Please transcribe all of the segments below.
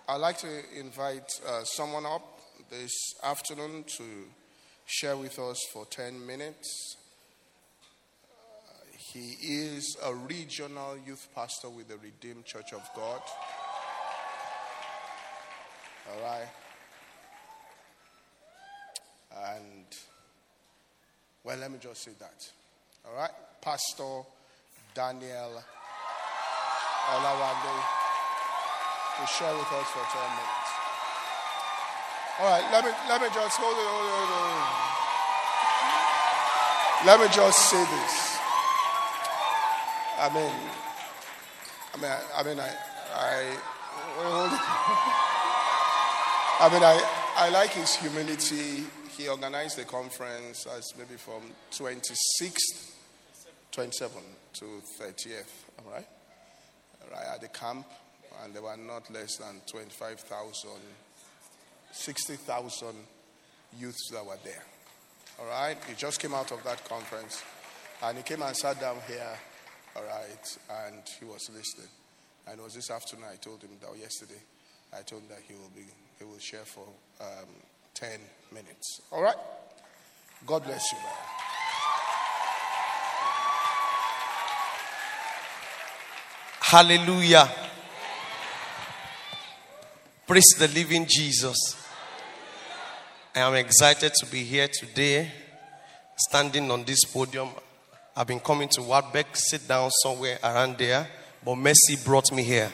I'd like to invite someone up this afternoon to share with us for 10 minutes. He is a regional youth pastor with the Redeemed Church of God. All right. And, well, let me just say that. All right. Pastor Daniel Olawande will share with us for 10 minutes. All right. Let me just hold it. Let me just say this. I like his humility. He organized the conference as maybe from 26th, 27th to 30th, all right, at the camp, and there were not less than 25,000, 60,000 youths that were there, all right. He just came out of that conference, and he came and sat down here, all right, and he was listening. And it was this afternoon I told him that yesterday. I told him that he will share for 10 minutes. All right? God bless you, man. Hallelujah. Praise the living Jesus. I am excited to be here today, standing on this podium. I've been coming to Wartburg, sit down somewhere around there, but mercy brought me here.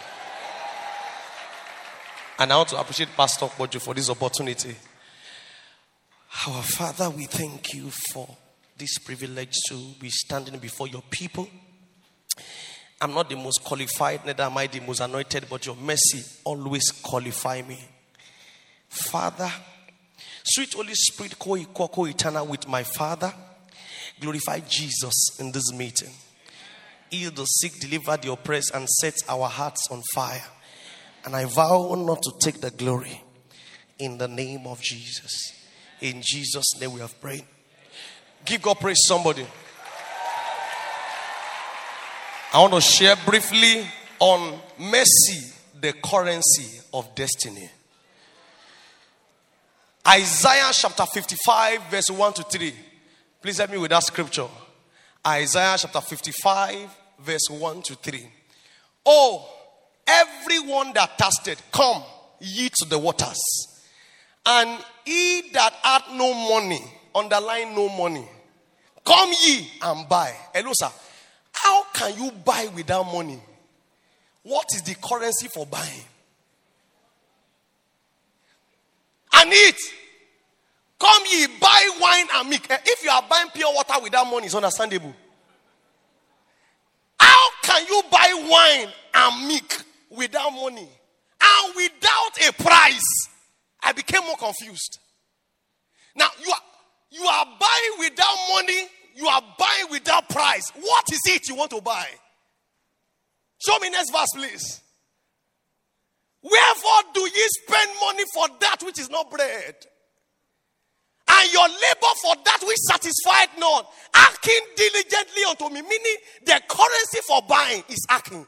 And I want to appreciate Pastor Bojo for this opportunity. Our Father, we thank you for this privilege to be standing before your people. I'm not the most qualified, neither am I the most anointed, but your mercy always qualify me. Father, sweet Holy Spirit, co-equal, co-eternal with my Father, glorify Jesus in this meeting. Heal the sick, deliver the oppressed, and set our hearts on fire. And I vow not to take the glory in the name of Jesus. In Jesus' name we have prayed. Give God praise, somebody. I want to share briefly on mercy, the currency of destiny. Isaiah chapter 55, verse 1 to 3. Please help me with that scripture. Isaiah chapter 55, verse 1 to 3. Oh, everyone that thirsted, come ye to the waters. And he that hath no money, underline no money, come ye and buy. Hello, sir. How can you buy without money? What is the currency for buying? And eat. Come ye, buy wine and milk. If you are buying pure water without money, it's understandable. How can you buy wine and milk without money and without a price? I became more confused. Now you are buying without money, you are buying without price. What is it you want to buy? Show me next verse, please. Wherefore do ye spend money for that which is not bread, and your labor for that which satisfied not, acting diligently unto me? Meaning the currency for buying is acting.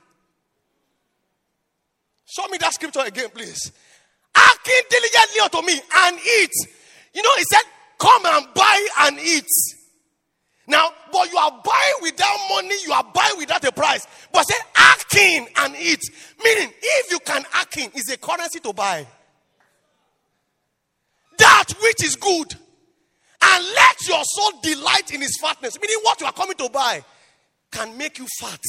Show me that scripture again, please. Acting diligently unto me and eat. You know, he said, come and buy and eat. Now, but you are buying without money, you are buying without a price. But say, acting and eat. Meaning, if you can acting, is a currency to buy. That which is good. And let your soul delight in his fatness. Meaning, what you are coming to buy can make you fat.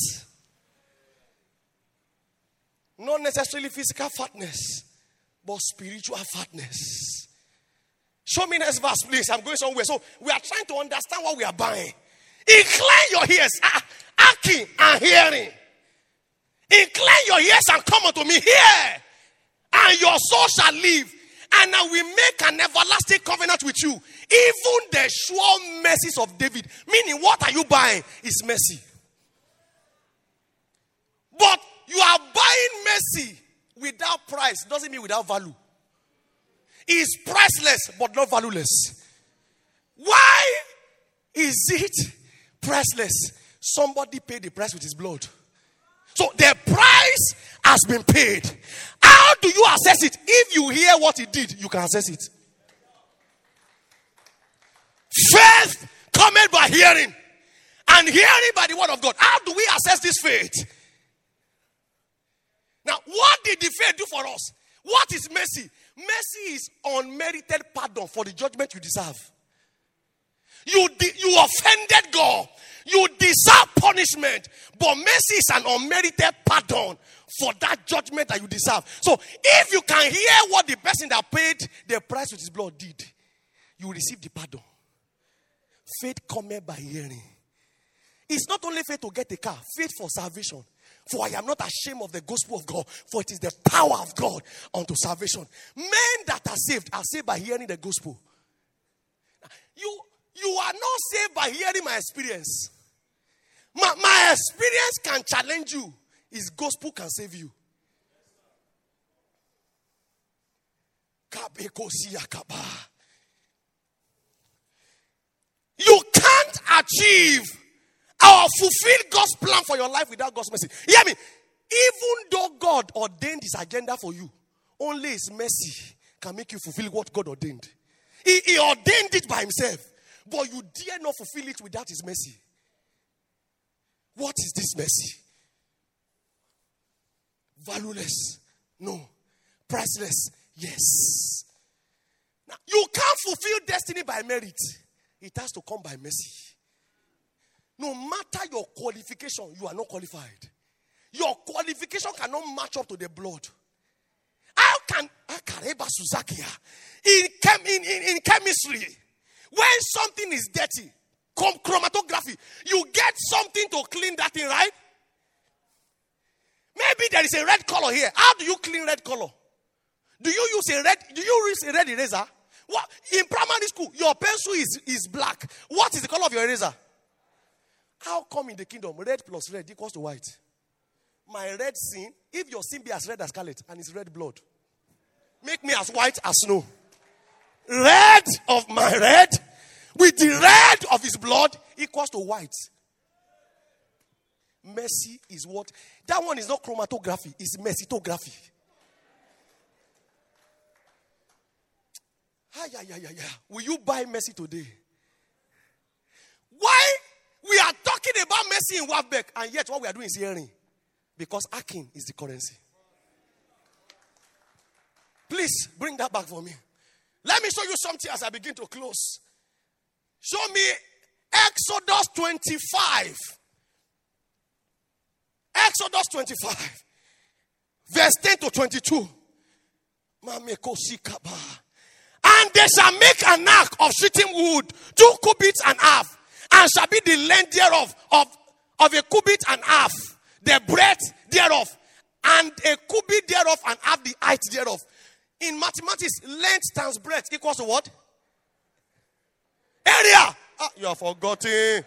Not necessarily physical fatness, but spiritual fatness. Show me next verse, please. I'm going somewhere. So we are trying to understand what we are buying. Incline your ears, acting and hearing. Incline your ears and come unto me. Hear, and your soul shall live. And I will make an everlasting covenant with you. Even the sure mercies of David. Meaning, what are you buying? Is mercy. But you are buying mercy without price. Doesn't mean without value. It's priceless but not valueless. Why is it priceless? Somebody paid the price with his blood. So the price has been paid. How do you assess it? If you hear what he did, you can assess it. Faith cometh by hearing, and hearing by the word of God. How do we assess this faith? Now, what did the faith do for us? What is mercy? Mercy is unmerited pardon for the judgment you deserve. You offended God. You deserve punishment. But mercy is an unmerited pardon for that judgment that you deserve. So if you can hear what the person that paid the price with his blood did, you will receive the pardon. Faith cometh by hearing. It's not only faith to get a car, faith for salvation. For I am not ashamed of the gospel of God, for it is the power of God unto salvation. Men that are saved by hearing the gospel. You are not saved by hearing my experience. My experience can challenge you. His gospel can save you. You can't achieve or fulfill God's plan for your life without God's mercy. Hear me. Even though God ordained his agenda for you, only his mercy can make you fulfill what God ordained. He ordained it by himself, but you dare not fulfill it without his mercy. What is this mercy? Valueless? No. Priceless? Yes. Now, you can't fulfill destiny by merit. It has to come by mercy. No matter your qualification, you are not qualified. Your qualification cannot match up to the blood. How can in chemistry, when something is dirty, chromatography, you get something to clean that thing, right? Maybe there is a red color here. How do you clean red color? Do you use a red eraser? What in primary school, your pencil is black. What is the color of your eraser? How come in the kingdom red plus red equals to white? My red sin, if your sin be as red as scarlet and it's red blood, make me as white as snow. Red of my red with the red of his blood equals to white. Mercy is what? That one is not chromatography, it's mercytography. Will you buy mercy today? Why we are talking about mercy in Wafbeck and yet what we are doing is hearing? Because Akin is the currency. Please bring that back for me. Let me show you something as I begin to close. Show me Exodus 25. Exodus 25. Verse 10 to 22. And they shall make an ark of shittim wood, 2 cubits and half, and shall be the length thereof of a cubit and half, the breadth thereof, and a cubit thereof, and half the height thereof. In mathematics, length times breadth equals to what? Area. You have forgotten.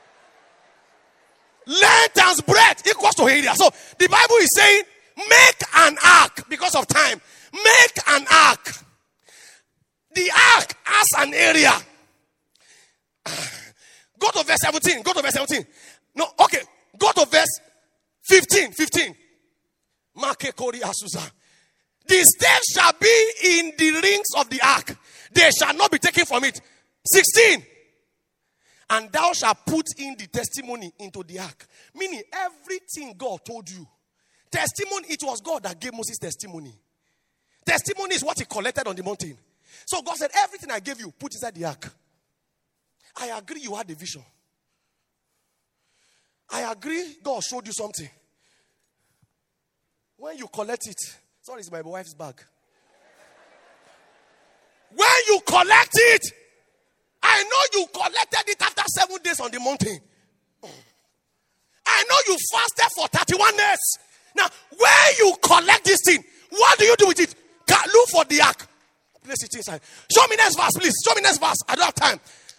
Length times breadth equals to area. So the Bible is saying, make an ark because of time. Make an ark. The ark has an area. Go to verse 17. Go to verse 17. No, okay. Go to verse 15. 15. The steps shall be in the rings of the ark. They shall not be taken from it. 16. And thou shalt put in the testimony into the ark. Meaning everything God told you. Testimony, it was God that gave Moses testimony. Testimony is what he collected on the mountain. So God said, everything I gave you, put inside the ark. I agree you had a vision. I agree God showed you something. When you collect it, sorry, it's my wife's bag. When you collect it, I know you collected it after 7 days on the mountain. I know you fasted for 31 days. Now, when you collect this thing, what do you do with it? Look for the ark. Place it inside. Show me next verse, please. Show me next verse. I don't have time.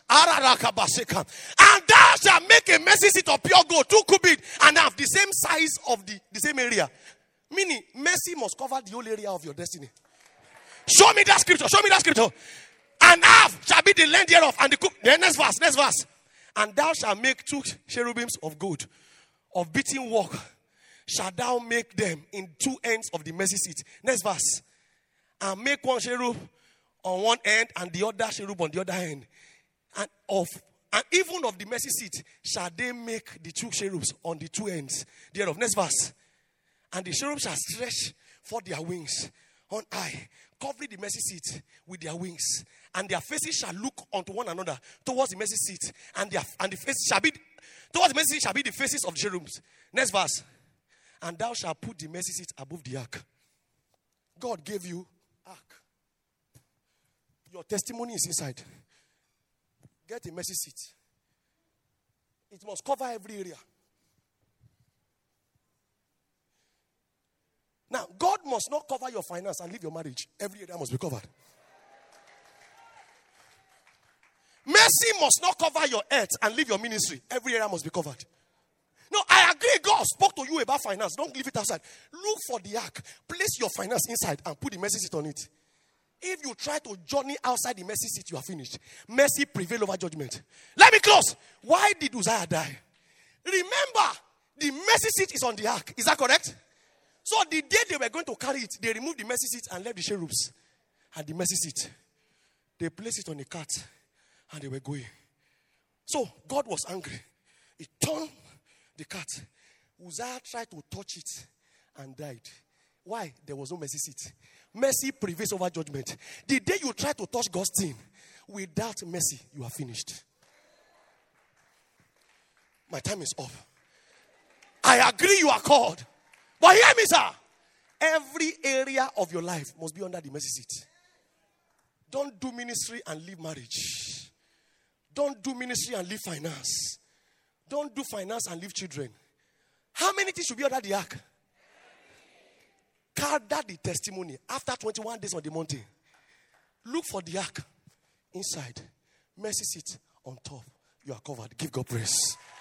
And thou shalt make a mercy seat of pure gold, 2 cubits, and have the same size of the same area. Meaning, mercy must cover the whole area of your destiny. Show me that scripture. Show me that scripture. And half shall be the length thereof. And the next verse. Next verse. And thou shalt make 2 cherubims of gold, of beaten work, shalt thou make them in two ends of the mercy seat. Next verse. And make one cherub on one end and the other cherub on the other end. And even of the mercy seat shall they make the two cherubs on the two ends thereof. Next verse. And the cherubs shall stretch forth their wings on high, covering the mercy seat with their wings. And their faces shall look unto one another towards the mercy seat. And the faces shall be towards the mercy seat shall be the faces of the cherubs. Next verse. And thou shalt put the mercy seat above the ark. God gave you ark. Your testimony is inside. Get a mercy seat. It must cover every area. Now, God must not cover your finance and leave your marriage. Every area must be covered. Mercy must not cover your earth and leave your ministry. Every area must be covered. No, I agree. God spoke to you about finance. Don't leave it outside. Look for the ark. Place your finance inside and put the mercy seat on it. If you try to journey outside the mercy seat, you are finished. Mercy prevail over judgment. Let me close. Why did Uzziah die? Remember, the mercy seat is on the ark. Is that correct? So the day they were going to carry it, they removed the mercy seat and left the cherubs and the mercy seat. They placed it on a cart and they were going. So God was angry. He turned the cart. Uzziah tried to touch it and died. Why? There was no mercy seat. Mercy prevails over judgment. The day you try to touch God's thing without mercy, you are finished. My time is up. I agree you are called. But hear me, sir. Every area of your life must be under the mercy seat. Don't do ministry and leave marriage. Don't do ministry and leave finance. Don't do finance and leave children. How many things should be under the ark? Gather the testimony after 21 days on the mountain. Look for the ark inside. Mercy seat on top. You are covered. Give God praise.